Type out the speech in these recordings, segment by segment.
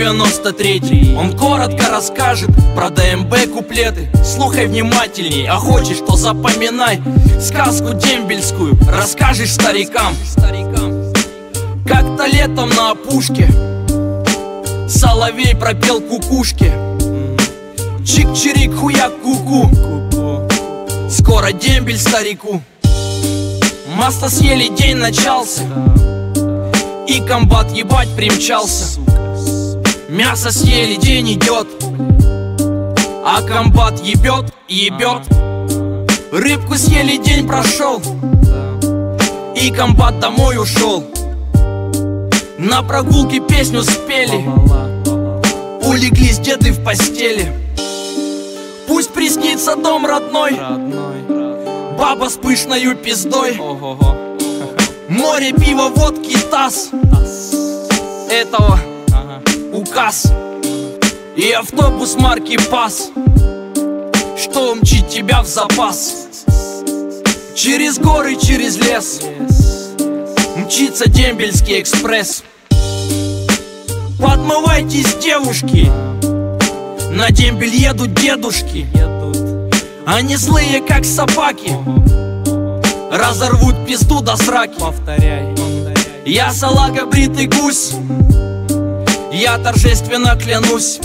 93. Он коротко расскажет про ДМБ куплеты. Слухай внимательней, а хочешь, то запоминай. Сказку дембельскую расскажешь старикам. Как-то летом на опушке соловей пропел кукушке. Чик-чирик, хуяк, ку-ку. Скоро дембель старику. Масло съели, день начался, и комбат ебать примчался. Мясо съели, день идет, а комбат ебет, ебет. Рыбку съели, день прошел, и комбат домой ушел. На прогулке песню спели, улеглись деды в постели. Пусть приснится дом родной, баба с пышною пиздой. Море, пиво, водки, таз. Этого указ. И автобус марки ПАС, что умчит тебя в запас. Через горы, через лес мчится дембельский экспресс. Подмывайтесь, девушки, на дембель едут дедушки. Они злые, как собаки, разорвут пизду до сраки. Я салага, бритый гусь, я торжественно клянусь.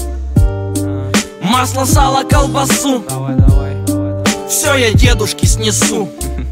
Масло, сало, колбасу, все я дедушке снесу.